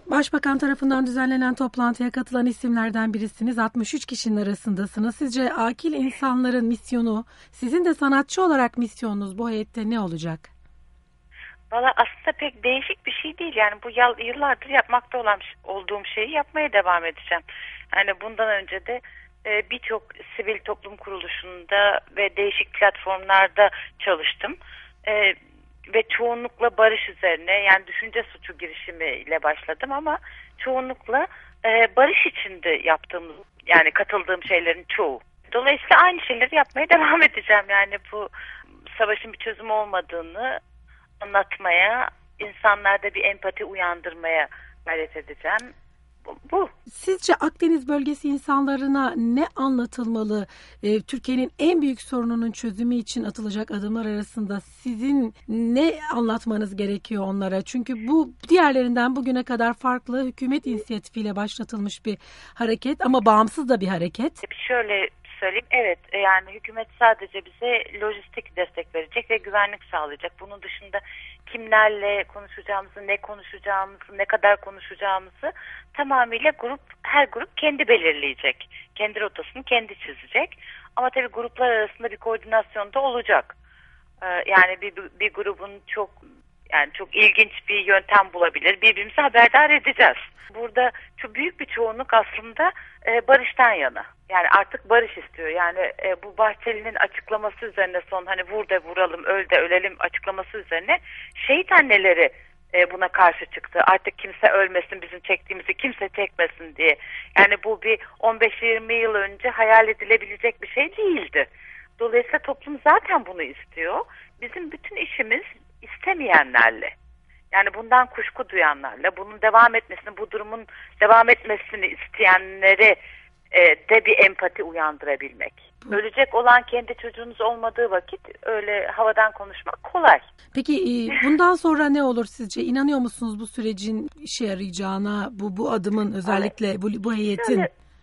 Başbakan tarafından düzenlenen toplantıya katılan isimlerden birisiniz. 63 kişinin arasındasınız. Sizce akil insanların misyonu, sizin de sanatçı olarak misyonunuz bu heyette ne olacak? Valla aslında pek değişik bir şey değil. Yani bu yıllardır yapmakta olduğum şeyi yapmaya devam edeceğim. Yani bundan önce de birçok sivil toplum kuruluşunda ve değişik platformlarda çalıştım. Ve çoğunlukla barış üzerine, yani düşünce suçu girişimiyle başladım ama çoğunlukla barış içinde yaptığım, yani katıldığım şeylerin çoğu. Dolayısıyla aynı şeyleri yapmaya devam edeceğim. Yani bu savaşın bir çözümü olmadığını anlatmaya, insanlarda bir empati uyandırmaya gayret edeceğim. Bu. Sizce Akdeniz bölgesi insanlarına ne anlatılmalı? Türkiye'nin en büyük sorununun çözümü için atılacak adımlar arasında sizin ne anlatmanız gerekiyor onlara? Çünkü bu diğerlerinden bugüne kadar farklı, hükümet inisiyatifiyle başlatılmış bir hareket ama bağımsız da bir hareket. Şöyle söyleyeyim, evet, yani hükümet sadece bize lojistik destek verecek ve güvenlik sağlayacak. Bunun dışında kimlerle konuşacağımızı, ne konuşacağımızı, ne kadar konuşacağımızı tamamıyla her grup kendi belirleyecek. Kendi rotasını kendi çizecek. Ama tabii gruplar arasında bir koordinasyon da olacak. Yani bir grubun çok ilginç bir yöntem bulabilir. Birbirimizi haberdar edeceğiz. Burada çok büyük bir çoğunluk aslında barıştan yana. Yani artık barış istiyor. Yani bu Bahçeli'nin açıklaması üzerine hani vur da vuralım, öl de ölelim açıklaması üzerine şehit anneleri buna karşı çıktı. Artık kimse ölmesin, bizim çektiğimizi kimse çekmesin diye. Yani bu bir 15-20 yıl önce hayal edilebilecek bir şey değildi. Dolayısıyla toplum zaten bunu istiyor. Bizim bütün işimiz istemeyenlerle. Yani bundan kuşku duyanlarla, bunun devam etmesini, bu durumun devam etmesini isteyenlere de bir empati uyandırabilmek. Ölecek olan kendi çocuğunuz olmadığı vakit öyle havadan konuşmak kolay. Peki bundan sonra ne olur sizce? İnanıyor musunuz bu sürecin işe yarayacağına, bu adımın özellikle bu heyetin?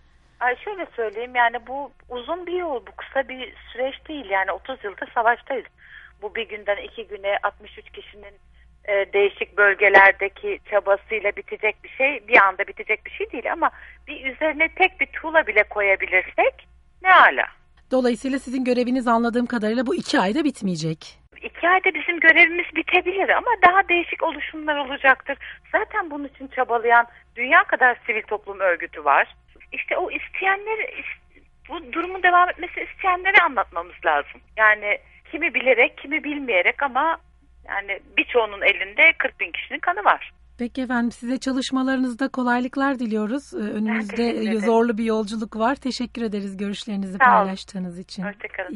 Şöyle söyleyeyim, yani bu uzun bir yol, bu kısa bir süreç değil. Yani 30 yıldır savaştayız. Bu bir günden 2 güne 63 kişinin değişik bölgelerdeki çabasıyla bitecek bir şey, bir anda bitecek bir şey değil ama bir üzerine tek bir tuğla bile koyabilirsek ne ala. Dolayısıyla sizin göreviniz anladığım kadarıyla bu 2 ayda bitmeyecek. 2 ayda bizim görevimiz bitebilir ama daha değişik oluşumlar olacaktır. Zaten bunun için çabalayan dünya kadar sivil toplum örgütü var. İşte o isteyenleri, bu durumun devam etmesi isteyenleri anlatmamız lazım. Yani kimi bilerek, kimi bilmeyerek ama yani birçoğunun elinde 40 bin kişinin kanı var. Peki efendim, size çalışmalarınızda kolaylıklar diliyoruz. Önümüzde zorlu bir yolculuk var. Teşekkür ederiz görüşlerinizi paylaştığınız için. Hoşçakalın.